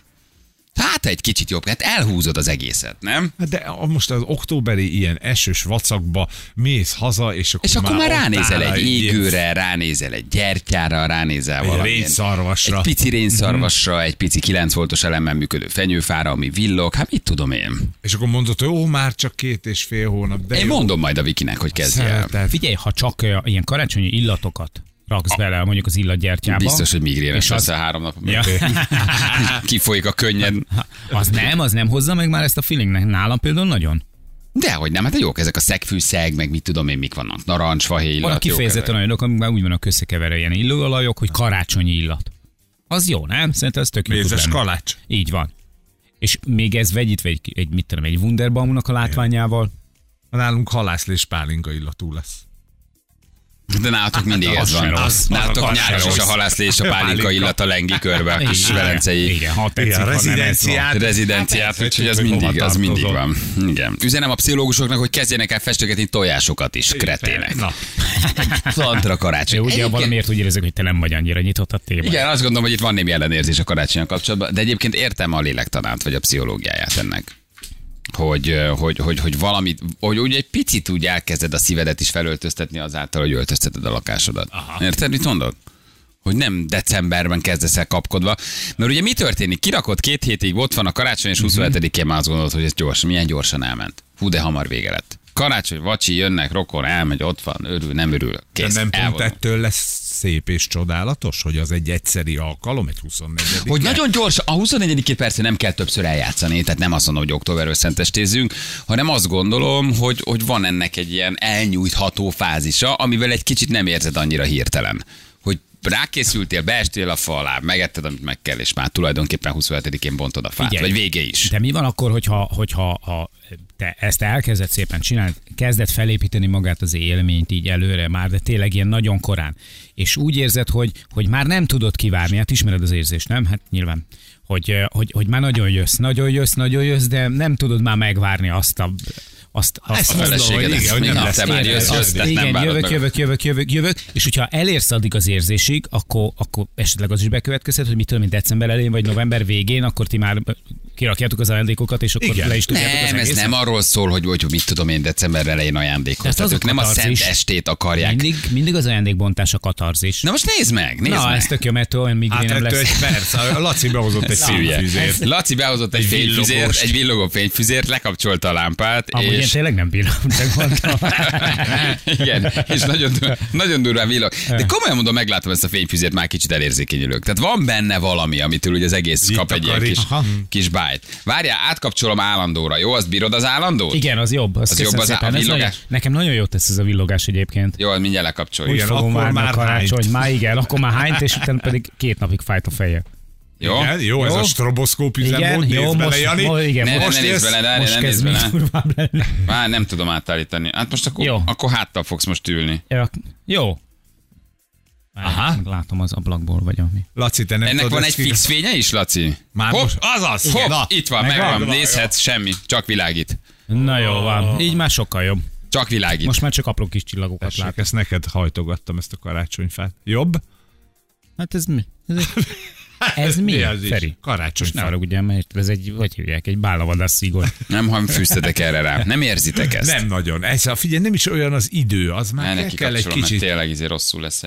S2: Hát egy kicsit jobb, hát elhúzod az egészet, nem?
S3: Hát de a- most az októberi ilyen esős vacakba mész haza, és akkor
S2: És akkor már
S3: ott
S2: ránézel
S3: áll
S2: egy
S3: ilyen
S2: égőre, ránézel egy gyertyára, ránézel
S3: Egy
S2: valami.
S3: rénszarvasra.
S2: Egy pici rénszarvasra, egy pici kilenc voltos elemmel működő fenyőfára, ami villog. Hát mit tudom én?
S3: És akkor mondod, hogy ó, már csak két és fél hónap, de
S2: Én
S3: jó.
S2: mondom majd a Vikinek, hogy kezdje el.
S3: Szereted.
S4: Figyelj, ha csak uh, ilyen karácsonyi illatokat raksz bele, mondjuk az illatgyertyába.
S2: Biztos, hogy migrénes
S4: És az-
S2: lesz a három nap.
S4: Ja.
S2: Kifolyik a könnyed.
S4: Az nem, az nem hozza meg már ezt a feelingnek. Nálam például nagyon.
S2: Dehogy nem, hát jók ezek a szegfűszeg, meg mit tudom én, mik vannak. Narancs, fahéj illat.
S4: Van a
S2: jók
S4: kifejezetten
S2: ezek.
S4: olyanok, amikben úgy vannak összekeverve ilyen illóolajok, hogy karácsonyi illat. Az jó, nem? Szerintem ez tök jó. tud
S3: Mézes
S4: lenni.
S3: kalács.
S4: Így van. És még ez vegyítve egy, egy, mit tudom, egy Wunderbaumnak a látványával.
S3: Nálunk halászlés pálinka illatú lesz.
S2: De nálatok mindig
S4: az
S2: ez
S4: se
S2: van.
S4: rossz.
S2: Nálatok
S4: Az se
S2: nyáros és
S4: rossz.
S2: a halászlés, a pálinka
S3: Pálinka.
S2: illat a lengi körbe, a kis
S4: Igen,
S2: velencei
S4: Igen, ha tetszik,
S3: Igen,
S4: ha nem, ez van.
S3: rezidenciát.
S2: rezidenciát,
S3: Hát,
S2: úgyhogy az
S3: hogy hova
S2: mindig, az mindig
S3: tartozol.
S2: van. Igen. Üzenem a pszichológusoknak, hogy kezdjenek el festögetni tojásokat is, kretének.
S3: Na,
S2: Tantra karácsony.
S4: Jó, ugye
S2: Egyébként-
S4: valamiért úgy érezzük, hogy te nem vagy annyira nyitott a téma.
S2: Igen, azt gondolom, hogy itt van némi ellenérzés a karácsonyon kapcsolatban, de egyébként értem a lélektanát, vagy a pszichológiáját ennek. Hogy, hogy, hogy, hogy valamit, hogy úgy egy picit úgy elkezded a szívedet is felöltöztetni azáltal, hogy öltözteted a lakásodat. Aha. Érted, mit mondok? Hogy nem decemberben kezdesz el kapkodva. Mert ugye mi történik? Kirakod két hétig, ott van a karácsony, és huszonhetedikén már azt gondolod, hogy ez gyors, milyen gyorsan elment. Hú, de hamar vége lett. Karácsony, vacsi, jönnek, rokon, elmegy, ott van, örül, nem örül.
S3: de
S2: Kész,
S3: nem pont
S2: elvonul.
S3: ettől lesz szép és csodálatos, hogy az egy egyszeri alkalom, egy huszonnegyedik.
S2: Hogy nagyon gyors, a huszonnegyedikét persze nem kell többször eljátszani, tehát nem azt mondom, hogy októberről szentestézzünk, hanem azt gondolom, hogy, hogy van ennek egy ilyen elnyújtható fázisa, amivel egy kicsit nem érzed annyira hirtelen. Hogy rákészültél, beestél a fa alá, megetted, amit meg kell, és már tulajdonképpen huszonhetedikén bontod a fát,
S4: Figyelj,
S2: vagy végé is.
S4: De mi van akkor, hogyha, hogyha ha te ezt elkezded szépen csinálni, kezded felépíteni magát az élményt így előre már, de tényleg ilyen nagyon korán, és úgy érzed, hogy, hogy már nem tudod kivárni, hát ismered az érzést, nem? Hát nyilván. Hogy, hogy, hogy már nagyon jössz, nagyon jössz, nagyon jössz, de nem tudod már megvárni azt a azt, azt,
S3: Ezt
S2: A
S3: mondom,
S2: feleségedet,
S3: hogy igen, hogy nem
S2: igen,
S3: lesz
S2: te már
S3: ilyen.
S2: jössz, jössz,
S3: Az-
S2: de nem
S4: igen,
S2: várod
S4: jövök,
S2: meg.
S4: jövök, jövök, jövök, jövök, és hogyha elérsz addig az érzésig, akkor, akkor esetleg az is bekövetkezhet, hogy mit tudom, mint december elején vagy november végén, akkor ti már kirakjátok az ajándékokat, és akkor
S3: Igen.
S4: le is tudjátok az
S2: Nem, ez
S4: egészet.
S2: nem arról szól, hogy, hogy mit tudom én december elején ajándékot.
S4: Ez
S2: Tehát
S4: az
S2: ők
S4: a
S2: nem a
S4: katarzis.
S2: szent estét akarják.
S4: Mindig, mindig az ajándékbontás a katarzis.
S2: Na most nézd meg, nézd
S4: Na,
S2: meg.
S4: ez tök jó, mert olyan
S3: Hát
S4: migrénem
S3: ettől
S4: lesz.
S3: egy perc. A Laci behozott egy
S2: Hülye.
S3: fényfűzért.
S2: Laci behozott egy,
S3: Egy
S2: fényfüzért,
S3: villogós.
S2: egy villogó fényfüzért, lekapcsolta a lámpát,
S4: Amúgy én
S2: és...
S4: tényleg nem bírom, csak mondtam.
S2: Igen, és nagyon, dur- nagyon durván villog. De komolyan mondom, meglátom ezt a fényfüzért, már kicsit elérzékenyülök. Tehát van benne valami, amitől ugye az egész
S3: Itt
S2: kap egy ilyen
S3: akar
S2: kis,
S3: is. Aha.
S2: kis bájt. Várjál, átkapcsolom állandóra, jó? Azt bírod az állandót?
S4: Igen, az jobb. Az,
S2: Az jobb az
S4: szépen.
S2: a
S4: Ez
S2: villogás?
S4: nagyon, nekem nagyon jót tesz ez a villogás egyébként.
S2: Jó, mindjárt lekapcsoljuk.
S4: Úgy
S3: Igen,
S4: fogom
S3: akkor
S4: várni a
S3: már
S4: karácsony.
S3: hányt.
S4: Már igen, akkor már hányt, és utána pedig két napig fájt a feje.
S2: Jó?
S3: Igen, jó, ez
S4: Jó.
S3: a stroboszkóp üzemmód,
S4: Igen,
S3: nézd
S4: jó,
S3: bele,
S4: most,
S3: Jani.
S4: mo- igen,
S2: Ne, ne,
S4: most,
S2: ne nézz
S3: jössz,
S2: bele, ne,
S4: most
S2: ne
S4: kezd
S2: nézz
S4: még
S2: bele.
S4: durvább lenni.
S2: Már nem tudom átállítani. Hát most akkor,
S4: Jó.
S2: akkor háttal fogsz most ülni.
S4: Ja, jó. Aha. Látom az ablakból, vagy ami.
S3: Laci, te nem
S2: Ennek
S3: tudod,
S2: van
S3: ezt
S2: egy
S3: figyel-
S2: fix fénye is, Laci?
S3: Már
S2: Hopp,
S3: most, azaz.
S2: hopp,
S3: Na,
S2: itt van,
S4: megvan.
S2: megvan,
S3: Megvan.
S2: nézhetsz, semmi, csak világít.
S4: Na jó van, így már sokkal jobb.
S2: Csak világít.
S4: Most már csak apró kis csillagokat
S3: Tessék,
S4: látok.
S3: ezt neked hajtogattam, ezt a karácsonyfát. Jobb?
S4: Hát ez mi? Ez, egy... ez mi,
S3: az is?
S4: Feri? Most ne
S3: Karácsonyfát.
S4: arra ugye, mert ez egy, hogy hívják, egy bálnavadász szigor.
S2: Nem hangfűztetek erre rá. Nem érzitek ezt.
S3: Nem nagyon. Ez, figyelj, nem is olyan az idő, az már
S2: Ne,
S3: kell,
S2: neki
S3: kell egy
S2: kapcsolom, mert
S3: kicsit.
S2: tényleg izé rosszul lesz.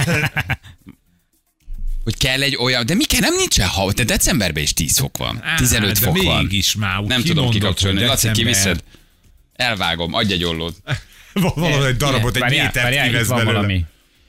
S2: Hogy kell egy olyan, de mi kell, nem nincsen hava, de decemberben is tíz fok van, tizenöt
S3: de
S2: fok van.
S3: mégis már úgy
S2: Nem tudom
S3: kimondod,
S2: kikapcsolni.
S3: hogy
S2: Laci,
S3: december.
S2: kiviszed? Elvágom, adj egy ollót.
S3: Valahogy egy darabot, egy
S4: Várjál,
S3: métert
S4: várjál, itt
S3: kivesz
S4: van
S3: belőle.
S4: valami.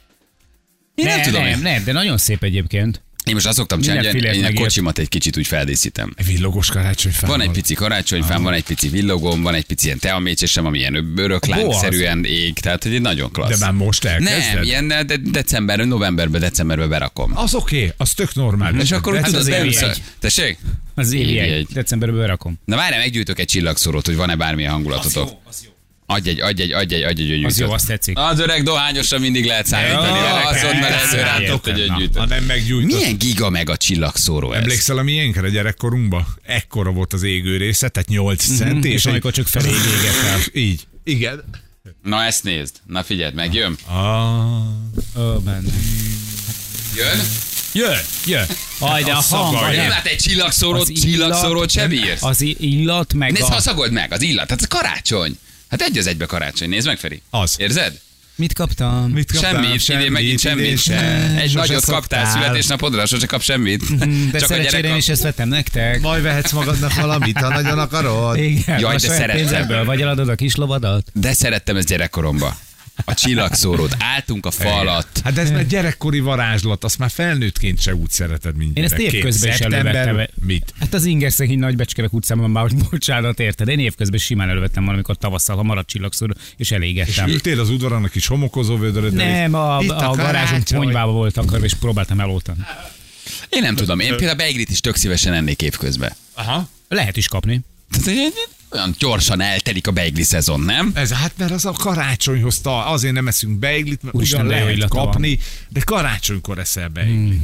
S2: Én nem,
S4: nem,
S2: tudom.
S4: nem,
S2: én-
S4: nem, de nagyon szép egyébként.
S2: Én most azt szoktam csinálni, hogy
S4: Minden
S2: én a
S4: filért
S2: kocsimat egy kicsit úgy feldíszítem.
S3: Egy villogos karácsonyfán.
S2: Van egy pici karácsonyfám, van egy pici villogóm, van egy pici ilyen teamécsesem, ami ilyen öröklángszerűen ég, tehát hogy egy nagyon klassz.
S3: De már most elkezded?
S2: Nem, ilyen de decemberben, novemberben, decemberben berakom.
S3: Az oké, okay, az tök normális.
S2: És akkor
S3: De
S2: tudod,
S4: az évi
S2: beülsz a-
S4: egy.
S2: Tessék?
S4: Az évi
S2: Évi
S4: egy.
S2: egy.
S4: Decemberben berakom.
S2: Na várjál, meggyújtok egy csillagszórót, hogy van-e bármilyen hangulatotok. Adj egy, adj egy, adj egy, adj egy gyöngyűtöt.
S4: Az jó, azt tetszik.
S2: Az öreg dohányosra mindig lehet számítani.
S4: Jó,
S2: Azt mondd, mert
S4: persze,
S2: ezzel rántott
S4: értem,
S2: egy
S3: Na, ha
S2: gyöngyűtöt.
S3: nem meggyújtod.
S2: Milyen giga meg a csillagszóró ez?
S3: Emlékszel a miénkre gyerekkorunkban? Ekkora volt az égő része, tehát nyolc centi.
S4: És
S3: egy-
S4: amikor csak felé égett el.
S3: Így. Igen.
S2: Na ezt nézd. Na figyeld, megjön.
S3: Ah,
S4: Ó, benne.
S2: Jön?
S4: Jön, jön. Aj, de a
S3: Az
S4: hang,
S3: szaga,
S4: vagy
S2: Nem
S4: nem.
S2: lát egy csillagszórót,
S4: Az illat-
S2: csillagszórót se bírsz?
S4: Az i- illat, meg
S2: Nézd, ha
S4: a...
S2: szagold meg, az illat. Hát ez karácsony. Hát egy az egybe karácsony. Nézd meg, Feri.
S3: Az.
S2: Érzed?
S4: Mit kaptam?
S3: mit kaptál?
S2: Semmit, idén megint semmit.
S3: idén sem.
S2: Egy
S3: Sose
S2: nagyot kaptál
S3: szoktál.
S2: születésnapodra, sose kap semmit.
S4: De
S2: Csak a
S4: szerencsére
S2: gyerek
S4: én is ezt vettem nektek.
S3: Majd vehetsz magadnak valamit, ha nagyon akarod.
S4: Igen,
S2: Jaj,
S4: a
S2: de
S4: saját
S2: szeretem.
S4: pénzemből, vagy eladod a kis lovadat?
S2: De szerettem ezt gyerekkoromba. A csillagszórót. Álltunk a fa alatt.
S3: Hát de ez már gyerekkori varázslat, azt már felnőttként se úgy szereted, mint
S4: Én ezt
S3: gyerekként.
S4: évközben is
S3: Szeptember-
S4: elővettem.
S3: Mit?
S4: Hát az Ingerszegény Nagybecskerek utcában már, hogy bocsánat, érted? Én évközben simán elővettem valamikor tavasszal, ha maradt csillagszóró, és
S3: És
S4: elégettem.
S3: ültél az udvaron a kis homokozó vödöröddel?
S4: Nem, a,
S3: Itt
S4: a, a garázsom
S3: karácsony.
S4: ponyvába volt akarva, és próbáltam eloltani.
S2: Én nem tudom, én például beiglit is tök szívesen ennék évközben.
S3: Aha.
S4: Lehet is kapni.
S2: Tehát egy- egy- olyan gyorsan eltelik a beigli szezon, nem?
S3: Ez, hát mert az a karácsonyhoz, ta, azért nem eszünk beiglit, mert
S4: Úristen,
S3: ugyan
S4: de jó
S3: lehet
S4: illata van.
S3: kapni, de karácsonykor eszel beiglit.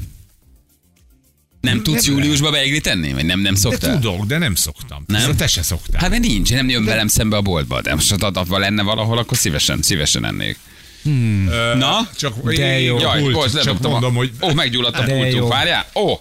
S2: Nem tudsz
S3: nem
S2: júliusba beiglit enni? Vagy nem, nem
S3: De
S2: szoktál?
S3: tudok, de nem szoktam.
S2: Nem?
S3: Szóval te se szoktál.
S2: Hát mert nincs, nem jön velem szembe a boltba, de most ha abban lenne valahol, akkor szívesen, szívesen ennék.
S3: Ö,
S2: Na?
S3: Csak
S4: De jó.
S2: Jaj,
S3: pult,
S2: bocs,
S3: csak
S2: ledobtam
S3: mondom,
S2: a...
S3: hogy
S2: Ó, meggyulladt a
S4: De
S2: pultunk,
S4: jó.
S2: várjál? Ó!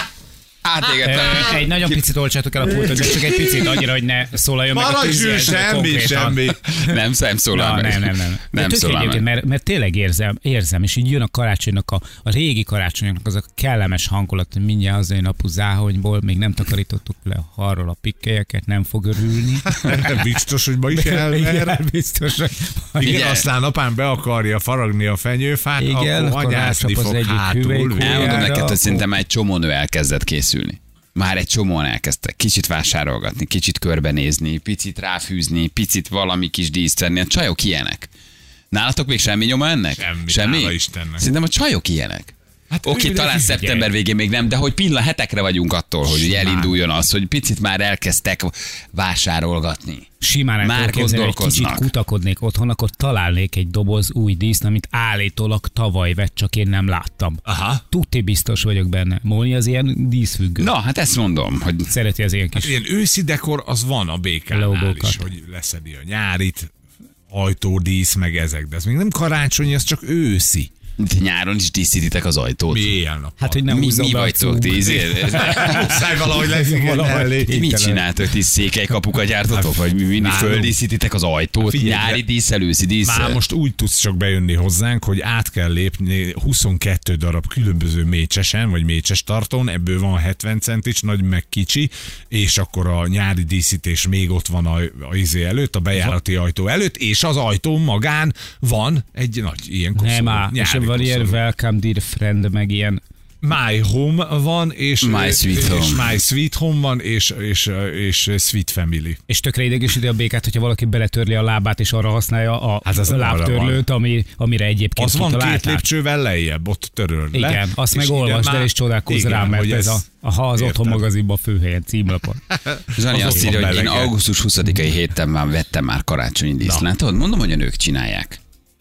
S2: Átégettem.
S4: Ö, Egy nagyon picit olcsátok el a pultot, de csak egy picit, annyira, hogy ne szólaljon meg a
S3: maradj
S4: tűzjelző
S3: semmi,
S4: konkrétan.
S3: semmi.
S2: Nem, nem szólal
S4: Na,
S2: meg.
S4: nem, nem, nem.
S2: Nem
S4: nem tök
S2: szólal
S4: egyébként,
S2: meg.
S4: mert, mert tényleg érzem, érzem, és így jön a karácsonynak, a, a régi karácsonyoknak az a kellemes hangulat, hogy mindjárt hazajön apu záhonyból, még nem takarítottuk le arról a pikkelyeket, nem fog örülni.
S3: Biztos, hogy ma is elver.
S4: Igen, biztos, hogy
S3: Igen,
S2: Igen.
S3: aztán apám be akarja faragni a fenyőfát,
S4: Igen,
S3: akkor
S4: akkor
S3: anyászni
S4: rácsap az
S3: fog
S4: egyik
S3: hátul.
S4: hüvelykúj.
S2: Elmondom
S4: Jára,
S2: neked, hogy
S4: akkor-
S2: szerintem már egy csomó nő elkezdett készülni. Már egy csomóan elkezdtek kicsit vásárolgatni, kicsit körbenézni, picit ráfűzni, picit valami kis díszt venni. A csajok ilyenek. Nálatok még semmi nyoma ennek?
S3: Semmi, hála Istennek.
S2: Szerintem a csajok ilyenek.
S3: Hát
S2: Oké,
S3: ő, de
S2: talán
S3: figyelj.
S2: szeptember végén még nem, de hogy pillanat hetekre vagyunk attól, hogy ugye
S3: Simán.
S2: elinduljon az, hogy picit már elkezdtek vásárolgatni.
S4: Simán el
S2: Már
S4: tudok képzelni, egy kicsit
S2: gondolkoznak.
S4: kutakodnék otthon, akkor találnék egy doboz új díszt, amit állítólag tavaly vett, csak én nem láttam.
S3: Aha.
S4: Tuti biztos vagyok benne. Móni az ilyen díszfüggő.
S2: Na, hát ezt mondom, hogy
S4: Szereti az ilyen kis...
S3: Ilyen őszi dekor az van a békánál
S4: Logókat.
S3: is, hogy leszedi a nyárit, ajtódísz, meg ezek, de ez még nem karácsonyi, ez csak őszi.
S2: nyáron is díszítitek az ajtót.
S3: Mi éjjel-nappal.
S4: Hát, hogy nem
S2: mi,
S4: húzzon
S2: mi
S4: be a
S2: vagytok
S4: cúg.
S2: ti? izé-
S3: Muszáj valahogy lezigetelni.
S2: Ti mit csináltok? Ti székelykapukat gyártotok? Vagy mi, mi, mi
S3: nálunk.
S2: földíszítitek az ajtót?
S3: Figyelj,
S2: Nyári
S3: de-
S2: dísz, előszi dísz?
S3: Már most úgy tudsz csak bejönni hozzánk, hogy át kell lépni huszonkettő darab különböző mécsesen, vagy mécses tartón, ebből van hetven centis, nagy meg kicsi, és akkor a nyári díszítés még ott van a, a izé előtt, a bejárati ajtó előtt, és az ajtó magán van egy nagy ilyen koszorú.
S4: Nem áll, és
S3: nyári
S4: van ilyen
S3: koszorú.
S4: welcome dear friend, meg ilyen
S3: My Home van, és
S2: My Sweet
S3: és
S2: Home.
S3: My Sweet Home van, és, és, és Sweet Family.
S4: és tökre idegesíti a békát, hogyha valaki beletörli a lábát, és arra használja a,
S3: Hát az
S4: a
S3: arra
S4: lábtörlőt, ami, amire egyébként
S3: Az van két
S4: kitalálták.
S3: lépcsővel lejjebb, ott töröl le.
S4: Igen, azt
S3: és
S4: meg
S3: ide
S4: olvasd
S3: már-
S4: el, és csodálkozz
S3: igen,
S4: rá, mert
S3: hogy
S4: ez a, a ha az
S3: érted.
S4: otthon magazinban főhelyen címlapon.
S2: Zsani
S3: az
S2: azt
S3: ott
S2: írja,
S3: van
S2: hogy én
S3: melege.
S2: augusztus huszadikai héten már vettem már karácsonyi díszt. Látod? Mondom, hogy a nők csinálják.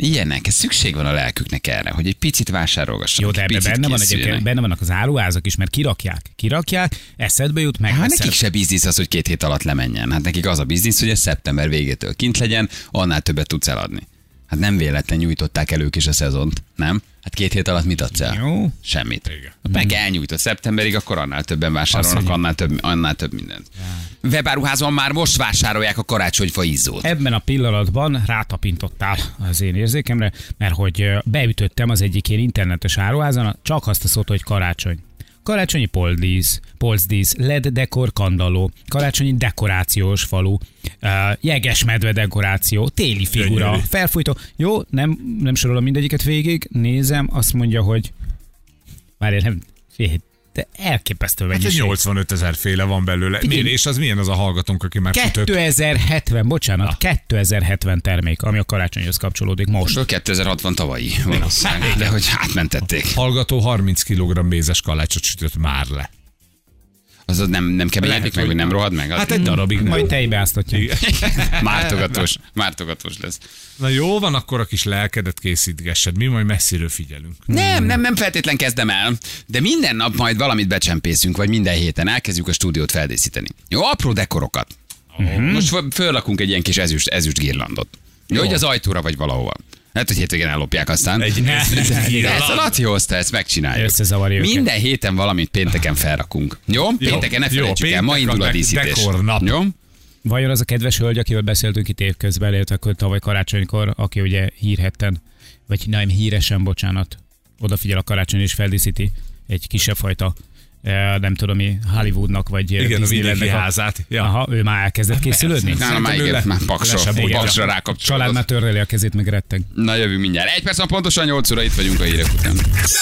S2: Ilyenek, szükség van a lelküknek erre, hogy egy picit vásárolgassanak.
S4: Jó, de ebben benne, van egyébként,
S2: készüljenek.
S4: benne vannak az áruházak is, mert kirakják. Kirakják, eszedbe jut, meg
S2: Hát nekik se biznisz az, hogy két hét alatt lemenjen. Hát nekik az a biznisz, hogy ez szeptember végétől kint legyen, annál többet tudsz eladni. Hát nem véletlen nyújtották el ők is a szezont, nem? Hát két hét alatt mit adsz el?
S4: Jó.
S2: Semmit. Meg elnyújtott szeptemberig, akkor annál többen vásárolnak, annál több, annál több mindent. Webáruházon már most vásárolják a karácsonyfa izzót.
S4: Ebben a pillanatban rátapintottál az én érzékemre, mert hogy ö, beütöttem az egyik ilyen internetes áruházon, csak azt a szót, hogy karácsony. Karácsonyi polcdísz, polcdísz, el é dé dekor kandalló, karácsonyi dekorációs falu, uh, jegesmedve dekoráció, téli figura,
S3: Gyönyörű.
S4: felfújtó. Jó, nem, nem sorolom mindegyiket végig, nézem, azt mondja, hogy várjál, nem, figyelj, de elképesztő
S3: Hát egy
S4: mennyiség.
S3: nyolcvanöt ezer féle van belőle.
S4: Figyelj.
S3: Miért? És az milyen az a hallgatónk, aki már futott?
S4: kétezer-hetven, bocsánat, kétezer-hetven termék, ami a karácsonyhoz kapcsolódik most.
S2: kétezer-hatvan tavalyi valószínűleg, de hogy átmentették.
S3: Hallgató harminc kilogramm mézes kalácsot sütött már le.
S2: Az nem, nem keményedik meg, hogy nem rohad meg?
S3: Hát egy darabig nem.
S4: Majd tejbeáztatja.
S3: Igen.
S2: Mártogatós, mártogatós lesz.
S3: Na jó van, akkor a kis lelkedet készítgessed. Mi majd messziről figyelünk.
S2: Nem, nem, nem feltétlen kezdem el, de minden nap majd valamit becsempészünk, vagy minden héten elkezdjük a stúdiót feldíszíteni. Jó, apró dekorokat. Uh-huh. Most föl- föllakunk egy ilyen kis ezüst, ezüst girlandot. Jó,
S3: Jó.
S2: hogy az ajtóra vagy valahova. Lehet, hogy hétvégén ellopják aztán.
S3: Egy
S2: De ezt a Laci hozta, ezt megcsináljuk.
S4: Összezavarja őket.
S2: Minden héten valamit pénteken felrakunk. Jó? Pénteken ne felejtsük el, ma
S3: péntek
S2: indul a
S3: de-
S2: díszítés.
S3: dekornap.
S2: Jó?
S4: Vajon az a kedves hölgy, akivel beszéltünk itt évközben, illetve akkor tavaly karácsonykor, aki ugye hírhetten, vagy nem híresen, bocsánat, odafigyel a karácsony és feldíszíti egy kisebb fajta, eh, nem tudom mi, Hollywoodnak, vagy
S3: Igen, a
S4: Disneylandnek
S3: vidéki házát. Ja.
S4: Aha, ő már elkezdett készülődni?
S2: Nálam már igen, már paksra,
S3: le sem
S4: Igen.
S2: paksra
S4: Család
S2: rákapcsolódott.
S4: már törreli a kezét, meg retteg.
S2: Na jövünk mindjárt. Egy perc van pontosan nyolc óra, itt vagyunk a hírek után.